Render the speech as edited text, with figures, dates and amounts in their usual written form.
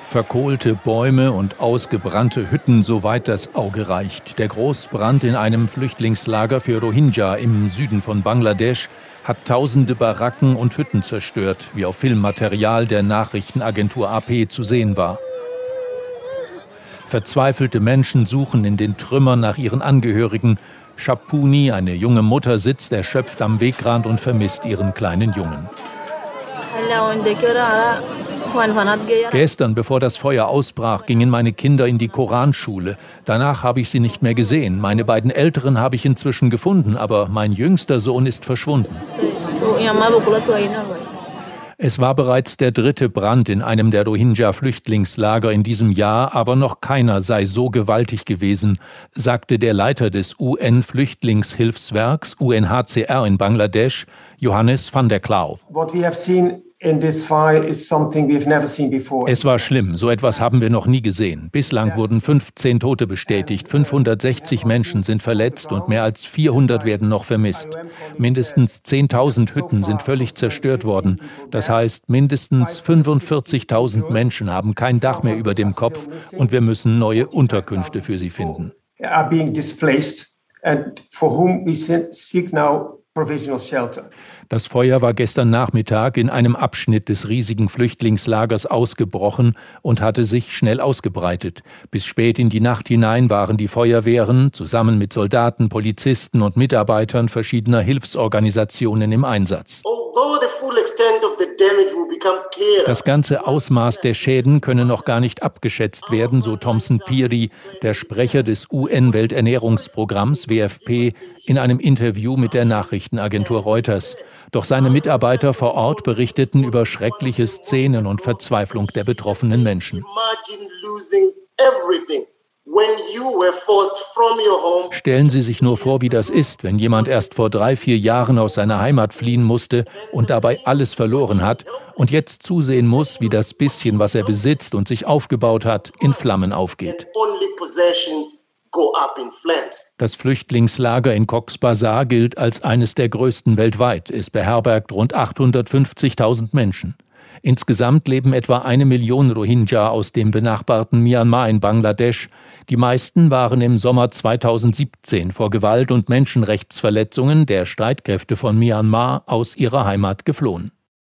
Verkohlte Bäume und ausgebrannte Hütten, soweit das Auge reicht. Der Großbrand in einem Flüchtlingslager für Rohingya im Süden von Bangladesch hat tausende Baracken und Hütten zerstört, wie auf Filmmaterial der Nachrichtenagentur AP zu sehen war. Verzweifelte Menschen suchen in den Trümmern nach ihren Angehörigen. Shapuni, eine junge Mutter, sitzt erschöpft am Wegrand und vermisst ihren kleinen Jungen. Gestern, bevor das Feuer ausbrach, gingen meine Kinder in die Koranschule. Danach habe ich sie nicht mehr gesehen. Meine beiden Älteren habe ich inzwischen gefunden, aber mein jüngster Sohn ist verschwunden. Es war bereits der 3. Brand in einem der Rohingya-Flüchtlingslager in diesem Jahr, aber noch keiner sei so gewaltig gewesen, sagte der Leiter des UN-Flüchtlingshilfswerks UNHCR in Bangladesch, Johannes van der Klauw. Es war schlimm, so etwas haben wir noch nie gesehen. Bislang wurden 15 Tote bestätigt, 560 Menschen sind verletzt und mehr als 400 werden noch vermisst. Mindestens 10.000 Hütten sind völlig zerstört worden. Das heißt, mindestens 45.000 Menschen haben kein Dach mehr über dem Kopf und wir müssen neue Unterkünfte für sie finden. Das Feuer war gestern Nachmittag in einem Abschnitt des riesigen Flüchtlingslagers ausgebrochen und hatte sich schnell ausgebreitet. Bis spät in die Nacht hinein waren die Feuerwehren zusammen mit Soldaten, Polizisten und Mitarbeitern verschiedener Hilfsorganisationen im Einsatz. Das ganze Ausmaß der Schäden könne noch gar nicht abgeschätzt werden, so Thomson Phiri, der Sprecher des UN-Welternährungsprogramms WFP, in einem Interview mit der Nachrichtenagentur Reuters. Doch seine Mitarbeiter vor Ort berichteten über schreckliche Szenen und Verzweiflung der betroffenen Menschen. Stellen Sie sich nur vor, wie das ist, wenn jemand erst vor 3-4 Jahren aus seiner Heimat fliehen musste und dabei alles verloren hat und jetzt zusehen muss, wie das bisschen, was er besitzt und sich aufgebaut hat, in Flammen aufgeht. Das Flüchtlingslager in Cox's Bazar gilt als eines der größten weltweit. Es beherbergt rund 850.000 Menschen. Insgesamt leben etwa 1 Million Rohingya aus dem benachbarten Myanmar in Bangladesch. Die meisten waren im Sommer 2017 vor Gewalt und Menschenrechtsverletzungen der Streitkräfte von Myanmar aus ihrer Heimat geflohen.